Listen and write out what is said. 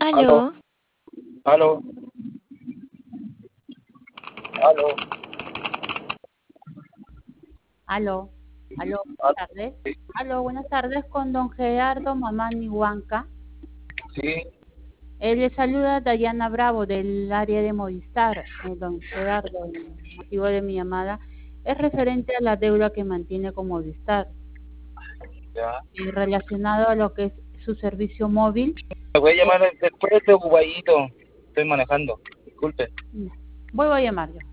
Aló, Aló, aló, aló, Aló, aló, buenas aló. tardes. Sí, Aló, buenas tardes con don Gerardo Mamani Huanca. sí, Él le saluda Dayana Bravo del área de Movistar. Don Gerardo, el motivo de mi llamada es referente a la deuda que mantiene con Movistar ya. y relacionado a lo que es su servicio móvil. Me voy a llamar después de ocupadito. Estoy manejando. Disculpe. Vuelvo a llamar yo.